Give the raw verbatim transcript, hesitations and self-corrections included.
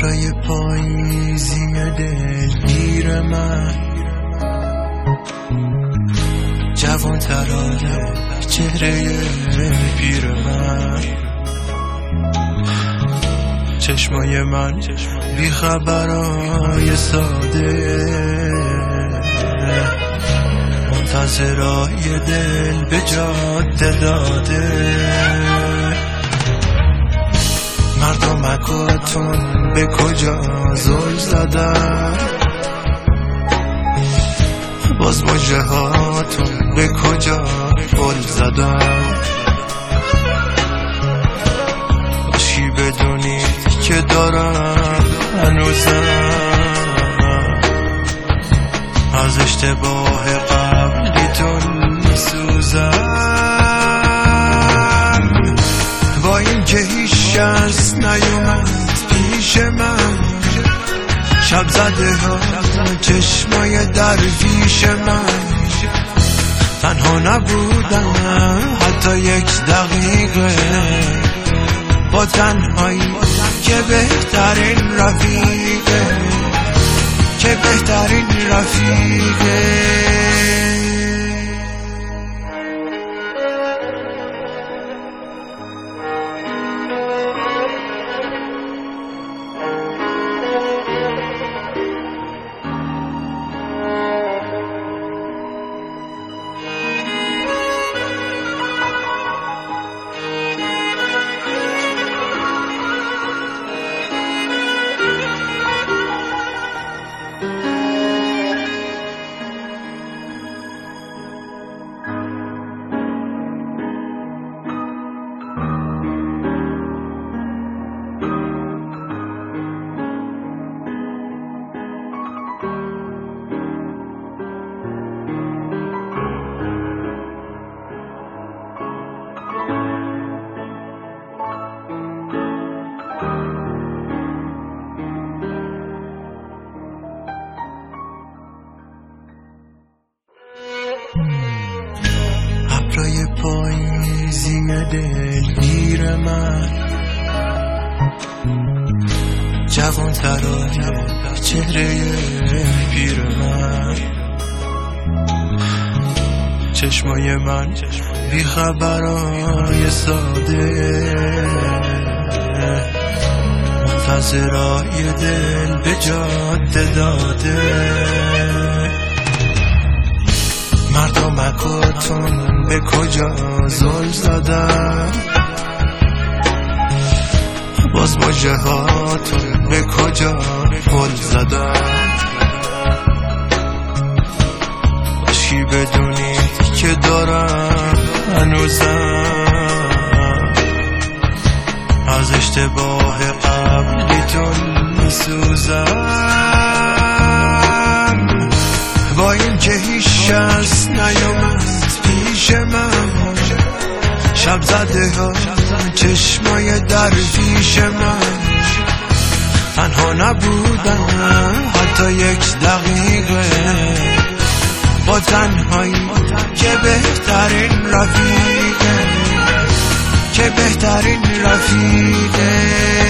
ابرای پاییزی دلگیر من، جوان ترانه چهره پیر من، چشمای من بی خبرای ساده، منتظرای دل به جاده داده. مردمکاتون به کجا زل زدن، باز مجره هاتون به کجا گل زدن. باشی بدونید که دارم هنوزم از اشتباه قبلیتون میسوزم. با این که هیچ کس نیومد پیش من، شب زده ها چشمای درویش من، تنها نبودم حتی یک دقیقه، با تنهایی که بهترین رفیقه، که بهترین رفیقه. ابرای پاییزی دلگیر من، جوان ترانه چهره پیر من، چشمای من بی خبرای ساده، منتظرای دل به جاده داده. مردمکاتون به کجا زل زدن، باز مجره هاتون به کجا گل زدن. باشی بدونید که دارم هنوزم از اشتباه قبلیتون میسوزم. با این که هیچ کس نیومد پیش من، شب زده ها چشمای درویش من، تنها نبودم حتی یک دقیقه، با تنهایی که بهترین رفیقه، که بهترین رفیقه.